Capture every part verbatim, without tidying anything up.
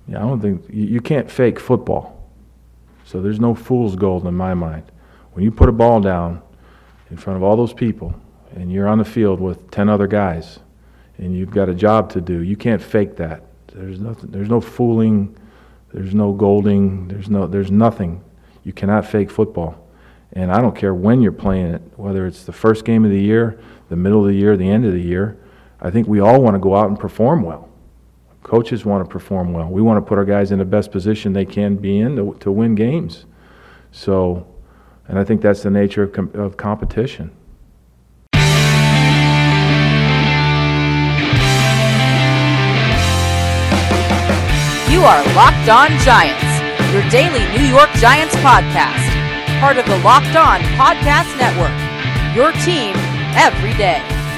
Yeah, I don't think you, you can't fake football. So there's no fool's gold in my mind. When you put a ball down in front of all those people and you're on the field with ten other guys and you've got a job to do, you can't fake that. There's nothing. There's no fooling. There's no golding. There's no. There's nothing. You cannot fake football. And I don't care when you're playing it, whether it's the first game of the year, the middle of the year, the end of the year. I think we all want to go out and perform well. Coaches want to perform well. We want to put our guys in the best position they can be in to, to win games. So, and I think that's the nature of, com- of competition. You are Locked On Giants, your daily New York Giants podcast. Part of the Locked On Podcast Network, your team every day.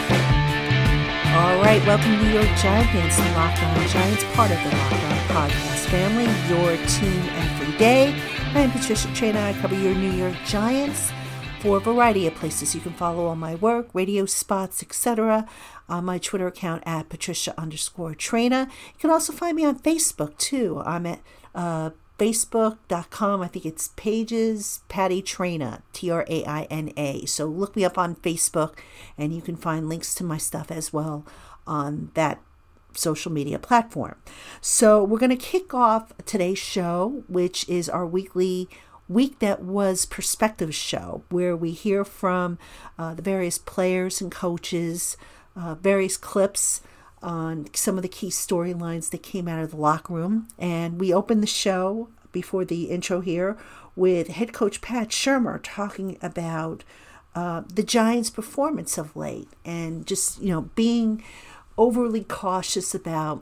All right, welcome to New York Giants, the Locked On Giants, part of the Locked On Podcast family, your team every day. I'm Patricia Traina. I cover your New York Giants for a variety of places. You can follow all my work, radio spots, et cetera on my Twitter account at Patricia underscore Traina. You can also find me on Facebook, too. I'm at uh, facebook dot com. I think it's Pages Patty Traina, T R A I N A. So look me up on Facebook, and you can find links to my stuff as well on that social media platform. So we're going to kick off today's show, which is our weekly Week That Was Perspective show, where we hear from uh, the various players and coaches, uh, various clips on some of the key storylines that came out of the locker room. And we open the show before the intro here with head coach Pat Shurmur talking about uh, the Giants' performance of late and just, you know, being overly cautious about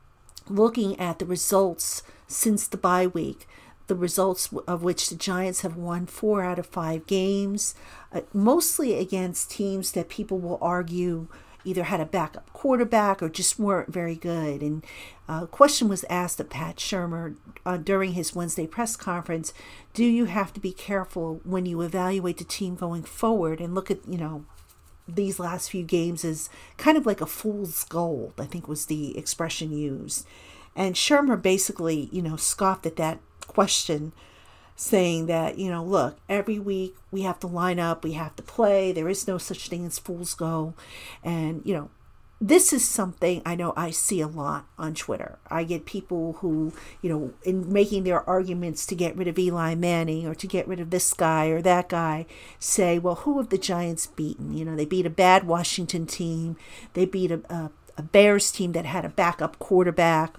looking at the results since the bye week, the results of which the Giants have won four out of five games, uh, mostly against teams that people will argue either had a backup quarterback or just weren't very good. And a question was asked of Pat Shurmur uh, during his Wednesday press conference, do you have to be careful when you evaluate the team going forward and look at, you know, these last few games as kind of like a fool's gold, I think was the expression used. And Shurmur basically, you know, scoffed at that question, saying that, you know, look, every week we have to line up, we have to play, there is no such thing as fool's gold. And, you know, this is something I know I see a lot on Twitter. I get people who, you know, in making their arguments to get rid of Eli Manning or to get rid of this guy or that guy, say, well, who have the Giants beaten? You know, they beat a bad Washington team. They beat a, a, a Bears team that had a backup quarterback.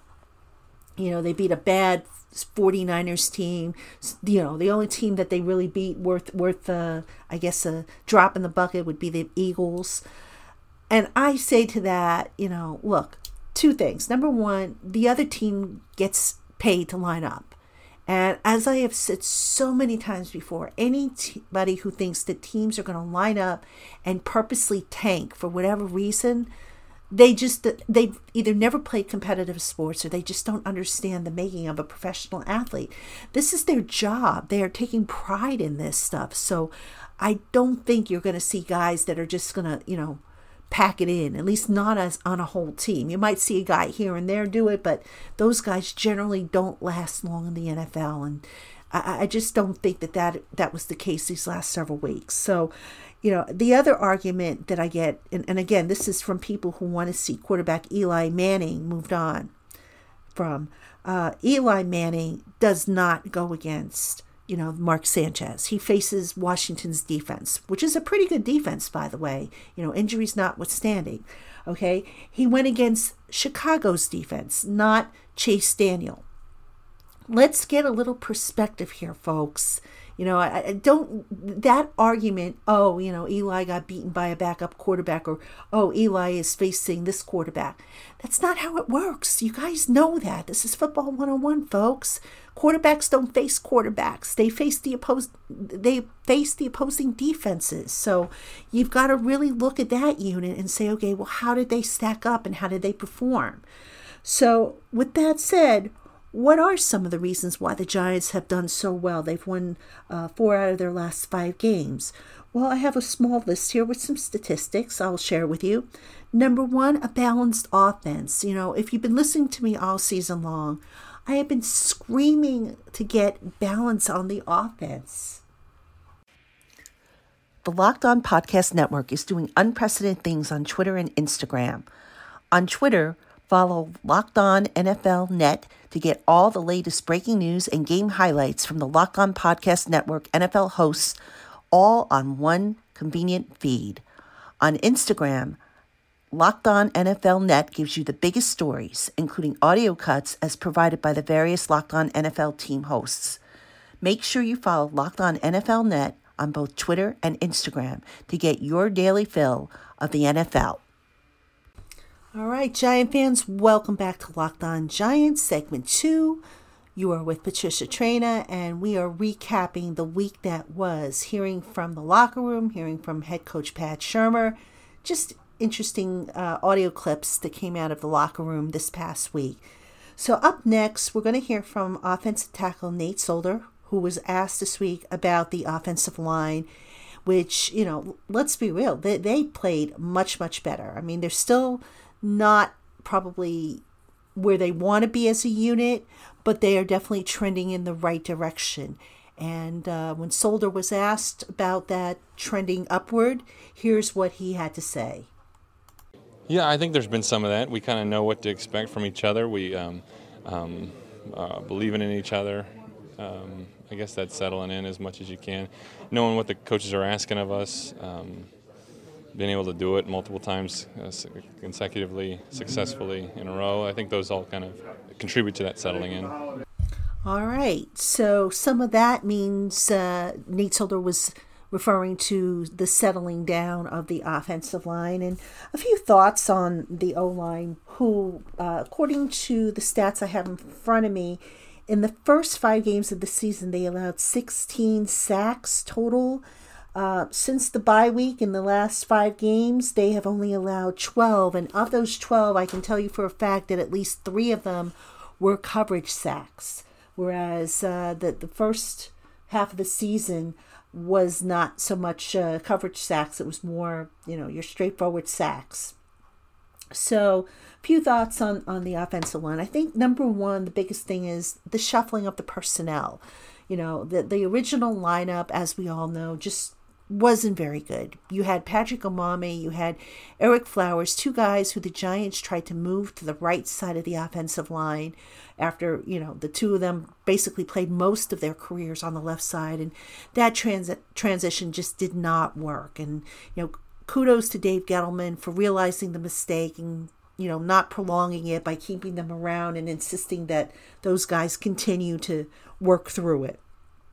You know, they beat a bad forty-niners team. You know, the only team that they really beat worth, worth uh, I guess, a drop in the bucket would be the Eagles. And I say to that, you know, look, two things. Number one, the other team gets paid to line up. And as I have said so many times before, anybody who thinks that teams are going to line up and purposely tank for whatever reason, they just, they've either never played competitive sports or they just don't understand the making of a professional athlete. This is their job. They are taking pride in this stuff. So I don't think you're going to see guys that are just going to, you know, pack it in, at least not as on a whole team. You might see a guy here and there do it, but those guys generally don't last long in the N F L. And I, I just don't think that, that that was the case these last several weeks. So, you know, the other argument that I get, and, and again, this is from people who want to see quarterback Eli Manning moved on from. Uh, Eli Manning does not go against, you know, Mark Sanchez. He faces Washington's defense, which is a pretty good defense, by the way, you know, injuries notwithstanding. Okay. He went against Chicago's defense, not Chase Daniel. Let's get a little perspective here, folks. You know, I, I don't, that argument, oh, you know, Eli got beaten by a backup quarterback, or, oh, Eli is facing this quarterback. That's not how it works. You guys know that. This is football one oh one, folks. Quarterbacks don't face quarterbacks. They face the oppos- they face the opposing defenses. So you've got to really look at that unit and say, okay, well, how did they stack up and how did they perform? So with that said, what are some of the reasons why the Giants have done so well? They've won uh, four out of their last five games. Well, I have a small list here with some statistics I'll share with you. Number one, a balanced offense. You know, if you've been listening to me all season long, I have been screaming to get balance on the offense. The Locked On Podcast Network is doing unprecedented things on Twitter and Instagram. On Twitter, follow Locked On N F L Net to get all the latest breaking news and game highlights from the Locked On Podcast Network N F L hosts, all on one convenient feed. On Instagram, Locked On N F L Net gives you the biggest stories, including audio cuts as provided by the various Locked On N F L team hosts. Make sure you follow Locked On N F L Net on both Twitter and Instagram to get your daily fill of the N F L. All right, Giant fans, welcome back to Locked On Giants, segment two. You are with Patricia Traina, and we are recapping the week that was, hearing from the locker room, hearing from head coach Pat Shurmur, just interesting uh, audio clips that came out of the locker room this past week. So up next, we're going to hear from offensive tackle Nate Solder, who was asked this week about the offensive line, which, you know, let's be real, they, they played much, much better. I mean, they're still not probably where they want to be as a unit, but they are definitely trending in the right direction. And uh, when Solder was asked about that trending upward, here's what he had to say. Yeah, I think there's been some of that. We kind of know what to expect from each other. We um, um, uh, believing in each other. Um, I guess that's settling in as much as you can. Knowing what the coaches are asking of us. Um, being able to do it multiple times uh, consecutively, successfully in a row. I think those all kind of contribute to that settling in. All right. So some of that means uh, Nate Solder was referring to the settling down of the offensive line. And a few thoughts on the O-line, who, uh, according to the stats I have in front of me, in the first five games of the season, they allowed sixteen sacks total. Uh, since the bye week, in the last five games, they have only allowed twelve. And of those twelve, I can tell you for a fact that at least three of them were coverage sacks. Whereas uh, the, the first half of the season was not so much uh, coverage sacks. It was more, you know, your straightforward sacks. So a few thoughts on, on the offensive line. I think number one, the biggest thing is the shuffling of the personnel. You know, the, the original lineup, as we all know, just wasn't very good. You had Patrick Omameh, you had Eric Flowers, two guys who the Giants tried to move to the right side of the offensive line after, you know, the two of them basically played most of their careers on the left side, and that trans- transition just did not work. And, you know, kudos to Dave Gettleman for realizing the mistake and, you know, not prolonging it by keeping them around and insisting that those guys continue to work through it.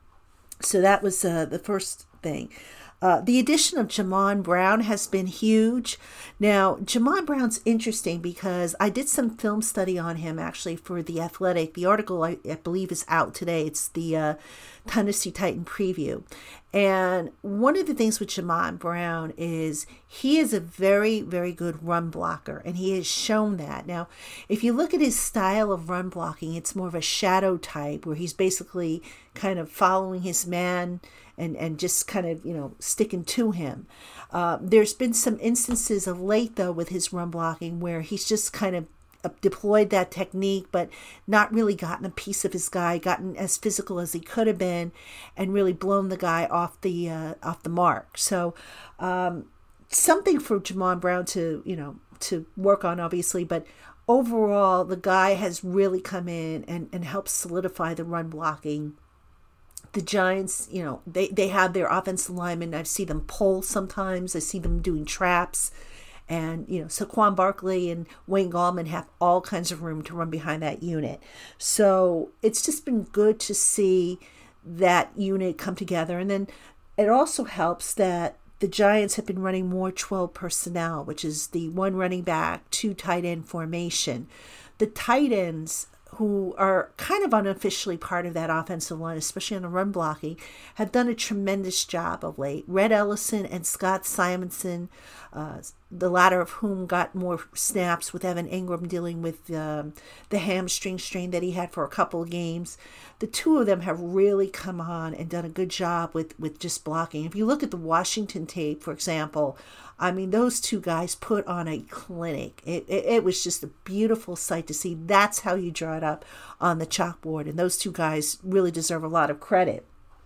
So that was uh, the first thing. Uh, the addition of Jamon Brown has been huge. Now, Jamon Brown's interesting because I did some film study on him actually for The Athletic. The article, I, I believe, is out today. It's the uh, Tennessee Titan preview. And one of the things with Jamon Brown is he is a very, very good run blocker, and he has shown that. Now, if you look at his style of run blocking, it's more of a shadow type where he's basically kind of following his man and, and just kind of, you know, sticking to him. Uh, there's been some instances of late, though, with his run blocking where he's just kind of deployed that technique, but not really gotten a piece of his guy, gotten as physical as he could have been, and really blown the guy off the uh, off the mark. So um, something for Jamon Brown to, you know, to work on, obviously, but overall, the guy has really come in and, and helped solidify the run blocking. The Giants, you know, they, they have their offensive linemen. I see them pull sometimes. I see them doing traps. And, you know, Saquon Barkley and Wayne Gallman have all kinds of room to run behind that unit. So it's just been good to see that unit come together. And then it also helps that the Giants have been running more twelve personnel, which is the one running back, two tight end formation. The tight ends, who are kind of unofficially part of that offensive line, especially on the run blocking, have done a tremendous job of late. Red Ellison and Scott Simonson, uh, the latter of whom got more snaps, with Evan Ingram dealing with um, the hamstring strain that he had for a couple of games. The two of them have really come on and done a good job with, with just blocking. If you look at the Washington tape, for example, I mean, those two guys put on a clinic. It, it, it was just a beautiful sight to see. That's how you draw it up on the chalkboard. And those two guys really deserve a lot of credit.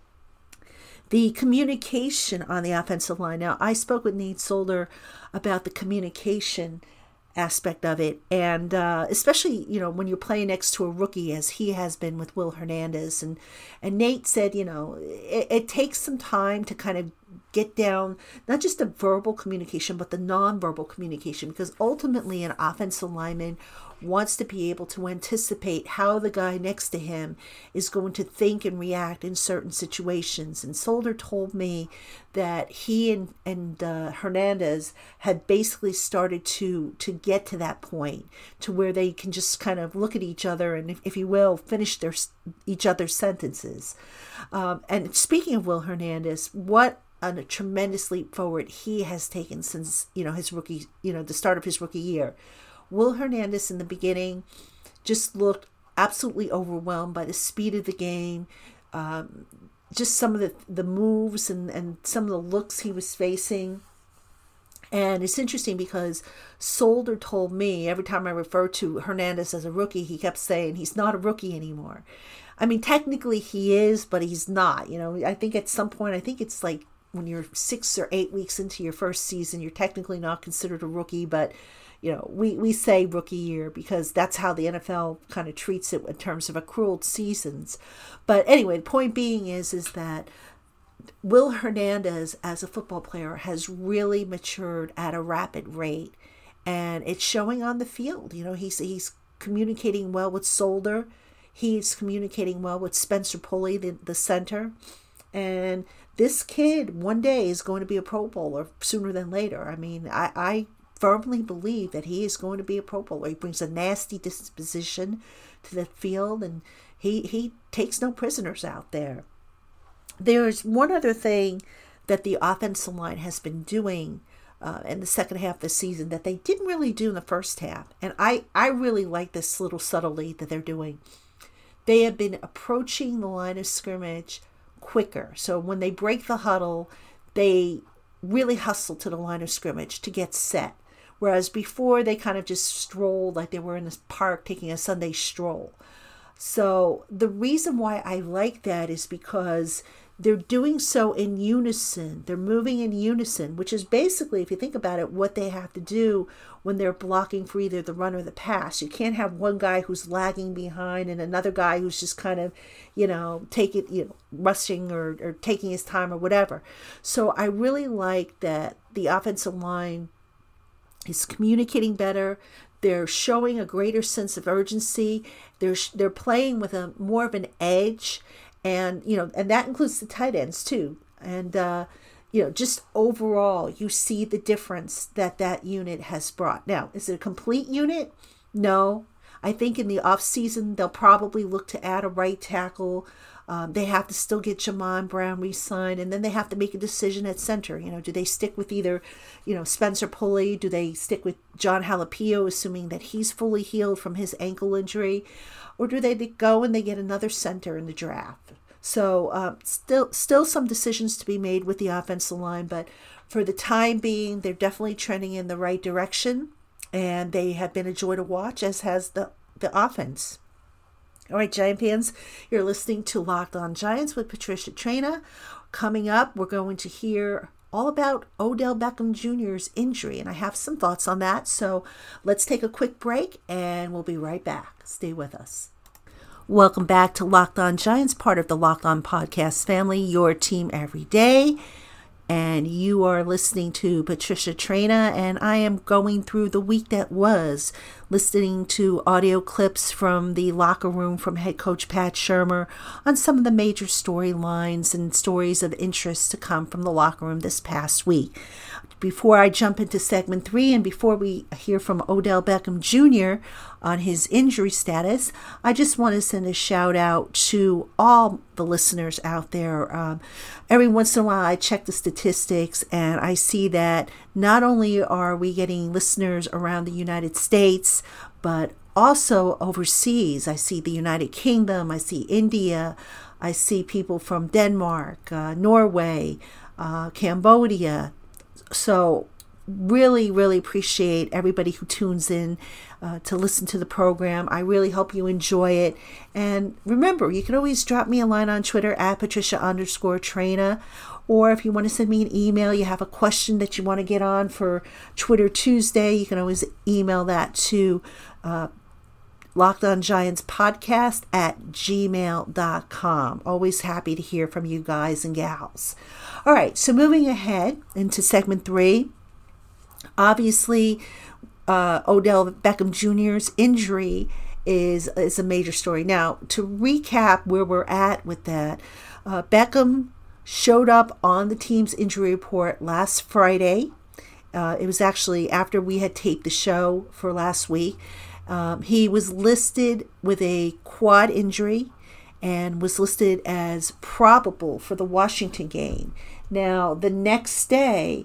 The communication on the offensive line. Now, I spoke with Nate Solder about the communication aspect of it, and uh, especially, you know, when you're playing next to a rookie, as he has been with Will Hernandez. And, and Nate said, you know, it, it takes some time to kind of get down, not just the verbal communication, but the nonverbal communication, because ultimately an offensive lineman wants to be able to anticipate how the guy next to him is going to think and react in certain situations. And Solder told me that he and, and uh, Hernandez had basically started to, to get to that point to where they can just kind of look at each other and, if, if you will, finish their each other's sentences. Um, and speaking of Will Hernandez, what a tremendous leap forward he has taken since, you know, his rookie, you know, the start of his rookie year. Will Hernandez in the beginning just looked absolutely overwhelmed by the speed of the game, um, just some of the, the moves and, and some of the looks he was facing. And it's interesting because Solder told me every time I referred to Hernandez as a rookie, he kept saying he's not a rookie anymore. I mean, technically he is, but he's not. You know, I think at some point, I think it's like when you're six or eight weeks into your first season, you're technically not considered a rookie, but you know, we, we say rookie year because that's how the N F L kind of treats it in terms of accrued seasons. But anyway, the point being is, is that Will Hernandez as a football player has really matured at a rapid rate, and it's showing on the field. You know, he's, he's communicating well with Solder. He's communicating well with Spencer Pulley, the, the center. And this kid one day is going to be a Pro Bowler sooner than later. I mean, I, I firmly believe that he is going to be a Pro Bowler. He brings a nasty disposition to the field, and he he takes no prisoners out there. There's one other thing that the offensive line has been doing uh, in the second half of the season that they didn't really do in the first half, and I, I really like this little subtlety that they're doing. They have been approaching the line of scrimmage quicker. So when they break the huddle, they really hustle to the line of scrimmage to get set. Whereas before, they kind of just strolled like they were in this park taking a Sunday stroll. So the reason why I like that is because they're doing so in unison. They're moving in unison, which is basically, if you think about it, what they have to do when they're blocking for either the run or the pass. You can't have one guy who's lagging behind and another guy who's just kind of, you know, taking, you know, rushing or, or taking his time or whatever. So I really like that the offensive line is communicating better. They're showing a greater sense of urgency. They're they're playing with a more of an edge, and you know, and that includes the tight ends too. And uh, you know, just overall, you see the difference that that unit has brought. Now, is it a complete unit? No. I think in the off season they'll probably look to add a right tackle. Um, they have to still get Jamon Brown re-signed, and then they have to make a decision at center. You know, do they stick with either, you know, Spencer Pulley? Do they stick with John Halapio, assuming that he's fully healed from his ankle injury? Or do they go and they get another center in the draft? So uh, still still some decisions to be made with the offensive line, but for the time being, they're definitely trending in the right direction, and they have been a joy to watch, as has the, the offense. All right, Giant fans, you're listening to Locked On Giants with Patricia Traina. Coming up, we're going to hear all about Odell Beckham Junior's injury, and I have some thoughts on that. So let's take a quick break, and we'll be right back. Stay with us. Welcome back to Locked On Giants, part of the Locked On Podcast family, your team every day. And you are listening to Patricia Traina, and I am going through the week that was, listening to audio clips from the locker room from head coach Pat Shurmur on some of the major storylines and stories of interest to come from the locker room this past week. before I jump into segment three and before we hear from Odell Beckham Junior on his injury status, I just want to send a shout out to all the listeners out there. Um, every once in a while I check the statistics and I see that not only are we getting listeners around the United States, but also overseas. I see the United Kingdom, I see India, I see people from Denmark, uh, Norway, uh, Cambodia. So really, really appreciate everybody who tunes in uh, to listen to the program. I really hope you enjoy it. And remember, you can always drop me a line on Twitter at Patricia underscore Traina. Or if you want to send me an email, you have a question that you want to get on for Twitter Tuesday, you can always email that to uh, Locked On Giants podcast at gmail dot com. Always happy to hear from you guys and gals. All right, so moving ahead into segment three, obviously uh, Odell Beckham Junior's injury is, is a major story. Now, to recap where we're at with that, uh, Beckham showed up on the team's injury report last Friday. Uh, it was actually after we had taped the show for last week. Um, he was listed with a quad injury and was listed as probable for the Washington game. Now, the next day,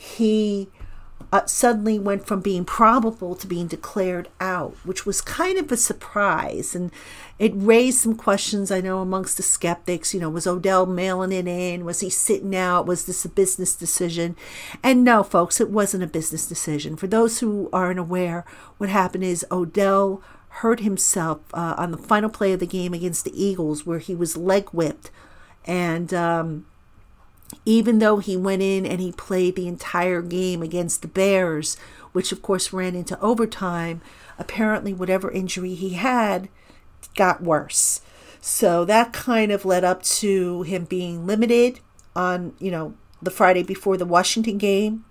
he uh, suddenly went from being probable to being declared out, which was kind of a surprise. And it raised some questions, I know, amongst the skeptics. You know, was Odell mailing it in? Was he sitting out? Was this a business decision? And no, folks, it wasn't a business decision. For those who aren't aware, what happened is Odell hurt himself uh, on the final play of the game against the Eagles, where he was leg whipped. And um, even though he went in and he played the entire game against the Bears, which of course ran into overtime, apparently whatever injury he had got worse. So that kind of led up to him being limited on, you know, the Friday before the Washington game.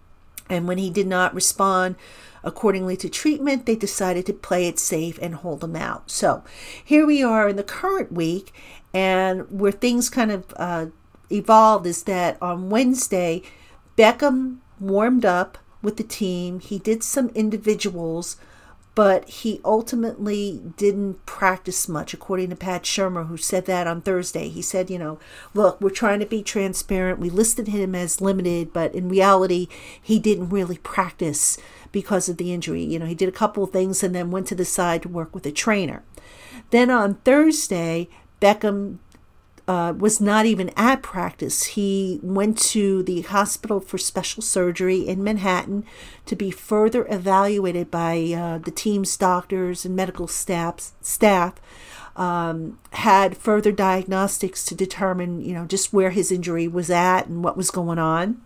And when he did not respond accordingly to treatment, they decided to play it safe and hold him out. So here we are in the current week, and where things kind of uh, evolved is that on Wednesday, Beckham warmed up with the team. He did some individuals, but he ultimately didn't practice much, according to Pat Shermer, who said that on Thursday. He said, you know, look, we're trying to be transparent. We listed him as limited, but in reality, he didn't really practice because of the injury. You know, he did a couple of things and then went to the side to work with a trainer. Then on Thursday, Beckham Uh, was not even at practice. He went to the Hospital for Special Surgery in Manhattan to be further evaluated by uh, the team's doctors and medical staff, staff um, had further diagnostics to determine, you know, just where his injury was at and what was going on.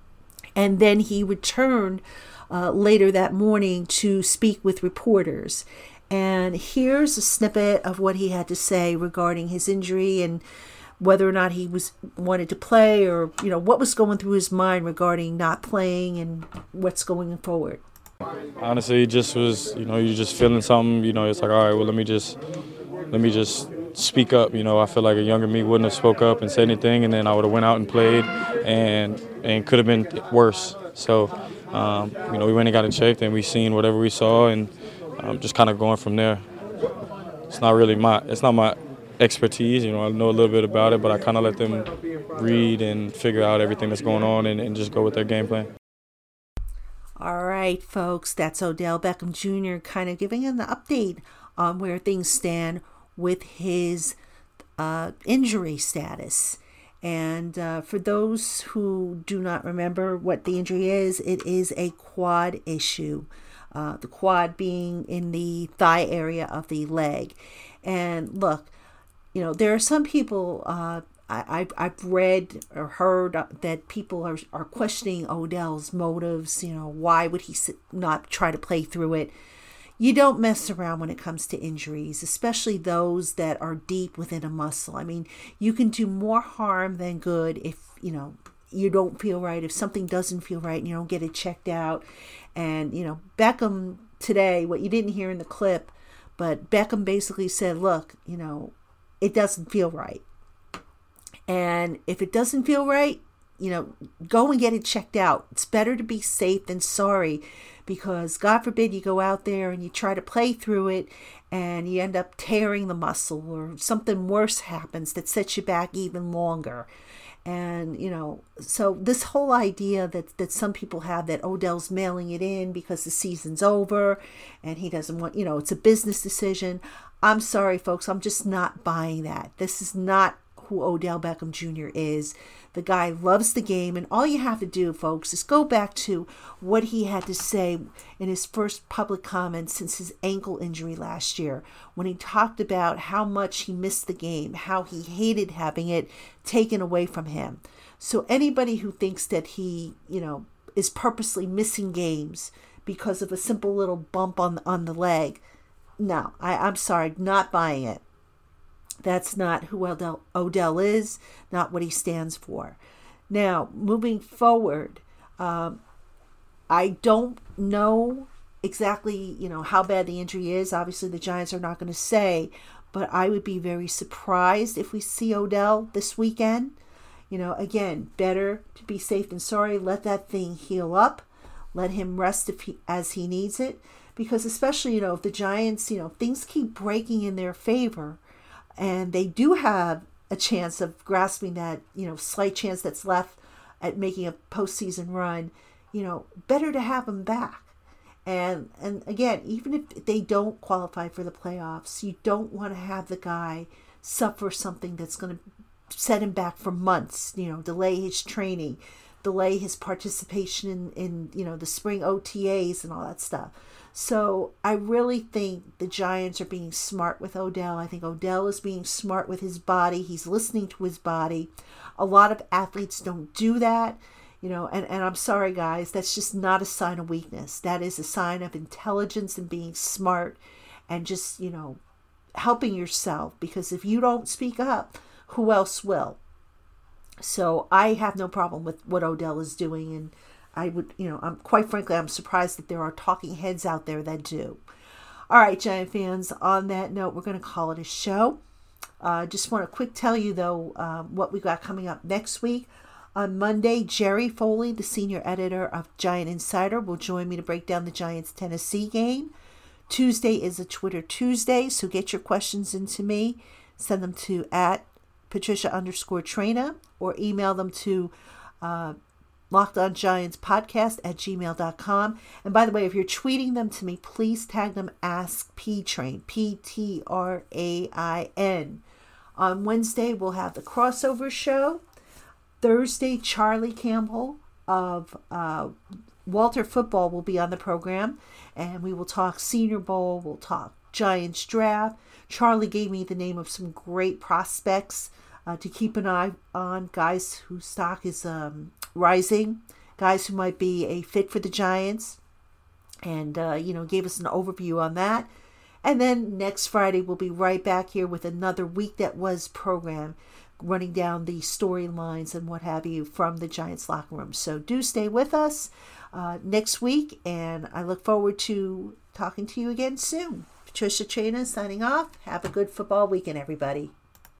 And then he returned uh, later that morning to speak with reporters. And here's a snippet of what he had to say regarding his injury and whether or not he was wanted to play, or, you know, what was going through his mind regarding not playing and what's going forward. Honestly, it just was, you know, you're just feeling something, you know, it's like, all right, well, let me just, let me just speak up. You know, I feel like a younger me wouldn't have spoke up and said anything, and then I would have went out and played, and and could have been worse. So, um, you know, we went and got it checked, and we seen whatever we saw, and um, just kind of going from there. It's not really my, it's not my expertise, you know, I know a little bit about it, but I kind of let them read and figure out everything that's going on and, and just go with their game plan. All right, folks, that's Odell Beckham Junior kind of giving an update on where things stand with his uh, injury status. And uh, for those who do not remember what the injury is, it is a quad issue. Uh, the quad being in the thigh area of the leg. And look, you know, there are some people, uh, I, I've, I've read or heard that people are, are questioning Odell's motives. You know, why would he not try to play through it? You don't mess around when it comes to injuries, especially those that are deep within a muscle. I mean, you can do more harm than good if, you know, you don't feel right, if something doesn't feel right and you don't get it checked out. And, you know, Beckham today, what you didn't hear in the clip, but Beckham basically said, look, you know, it doesn't feel right. And if it doesn't feel right, you know, go and get it checked out. It's better to be safe than sorry, because God forbid you go out there and you try to play through it and you end up tearing the muscle, or something worse happens that sets you back even longer. And, you know, so this whole idea that, that some people have that Odell's mailing it in because the season's over and he doesn't want, you know, it's a business decision. I'm sorry, folks. I'm just not buying that. This is not who Odell Beckham Junior is. The guy loves the game, and all you have to do, folks, is go back to what he had to say in his first public comments since his ankle injury last year, when he talked about how much he missed the game, how he hated having it taken away from him. So anybody who thinks that he, you know, is purposely missing games because of a simple little bump on on the leg, no, I, I'm sorry, not buying it. That's not who Odell, Odell is, not what he stands for. Now, moving forward, um, I don't know exactly, you know, how bad the injury is. Obviously, the Giants are not going to say, but I would be very surprised if we see Odell this weekend. You know, again, better to be safe than sorry. Let that thing heal up. Let him rest if he, as he needs it. Because especially, you know, if the Giants, you know, things keep breaking in their favor, and they do have a chance of grasping that, you know, slight chance that's left at making a postseason run, you know, better to have them back. And and again, even if they don't qualify for the playoffs, you don't want to have the guy suffer something that's going to set him back for months, you know, delay his training, delay his participation in, in you know, the spring O T As and all that stuff. So I really think the Giants are being smart with Odell. I think Odell is being smart with his body. He's listening to his body. A lot of athletes don't do that, you know, and, and I'm sorry, guys, that's just not a sign of weakness. That is a sign of intelligence and being smart and just, you know, helping yourself, because if you don't speak up, who else will? So I have no problem with what Odell is doing, and I would, you know, I'm quite frankly, I'm surprised that there are talking heads out there that do. All right, Giant fans, on that note, we're going to call it a show. I uh, just want to quick tell you, though, um, what we got coming up next week. On Monday, Jerry Foley, the senior editor of Giant Insider, will join me to break down the Giants Tennessee game. Tuesday is a Twitter Tuesday, so get your questions into me. Send them to at Patricia underscore Traina, or email them to uh, Locked On Giants Podcast at gmail dot com. And by the way, if you're tweeting them to me, please tag them Ask P Train, P T R A I N. On Wednesday, we'll have the crossover show. Thursday, Charlie Campbell of uh, Walter Football will be on the program, and we will talk Senior Bowl. We'll talk Giants draft. Charlie gave me the name of some great prospects uh, to keep an eye on, guys whose stock is um, rising, guys who might be a fit for the Giants, and, uh, you know, gave us an overview on that. And then next Friday, we'll be right back here with another Week That Was program, running down the storylines and what have you from the Giants locker room. So do stay with us uh, next week, and I look forward to talking to you again soon. Patricia Traina signing off. Have a good football weekend, everybody.